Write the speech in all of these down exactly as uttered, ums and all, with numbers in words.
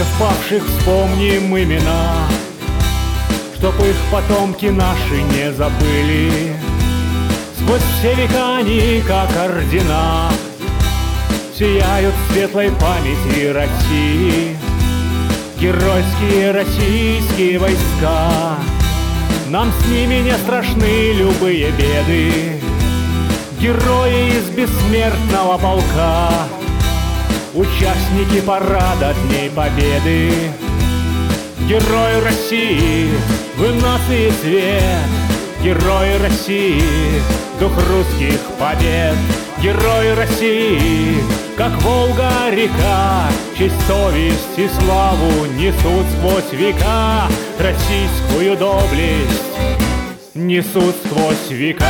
героев павших вспомним имена, чтоб их потомки наши не забыли. Сквозь все века они, как ордена, сияют в светлой памяти России. Геройские российские войска, нам с ними не страшны любые беды. Герои из бессмертного полка, участники парада Дней Победы. Герои России, вы нации цвет, герои России, дух русских побед. Герои России, как Волга-река, честь, совесть и славу несут сквозь века. Российскую доблесть несут сквозь века.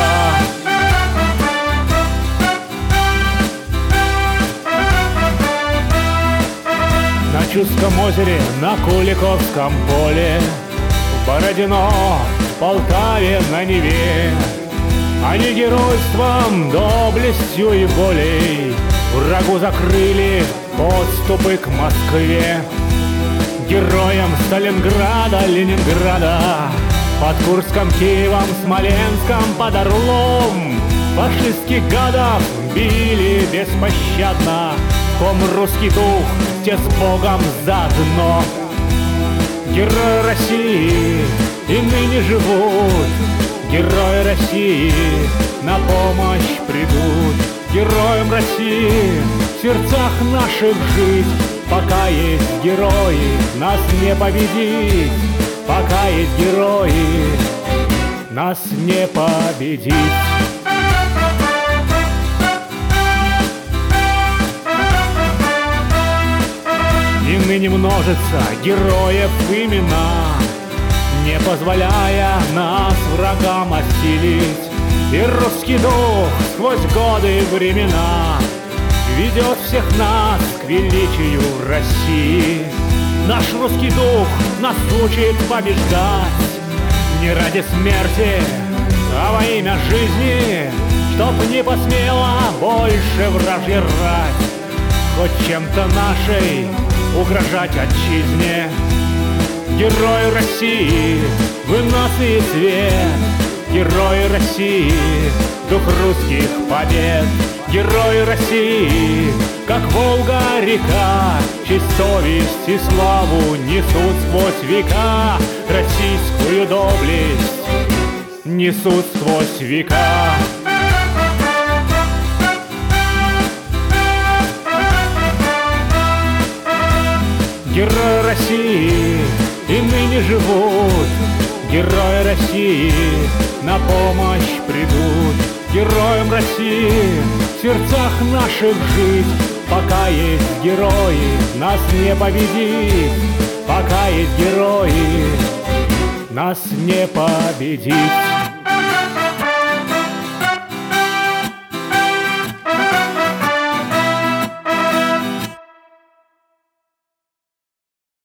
На Чудском озере, на Куликовском поле, в Бородино, в Полтаве, на Неве, они геройством, доблестью и волей врагу закрыли подступы к Москве. Героям Сталинграда, Ленинграда, под Курском, Киевом, Смоленском, под Орлом фашистских гадов били беспощадно, в ком русский дух, те с Богом заодно. Герои России и ныне живут, герои России на помощь придут. Героям России в сердцах наших жить, пока есть герои, нас не победить. Пока есть герои, нас не победить. И ныне множится героев имена, не позволяя нас врагам осилить. И русский дух сквозь годы и времена ведет всех нас к величию России. Наш русский дух нас учит побеждать не ради смерти, а во имя жизни, чтоб не посмела больше вражья рать хоть чем-то нашей угрожать отчизне. Герои России, вы нации цвет, герои России, дух русских побед. Герои России, как Волга-река, честь, совесть и славу несут сквозь века. Российскую доблесть несут сквозь века. Герои России и ныне живут, герои России на помощь придут. Героям России в сердцах наших жить, пока есть герои, нас не победить. Пока есть герои, нас не победить.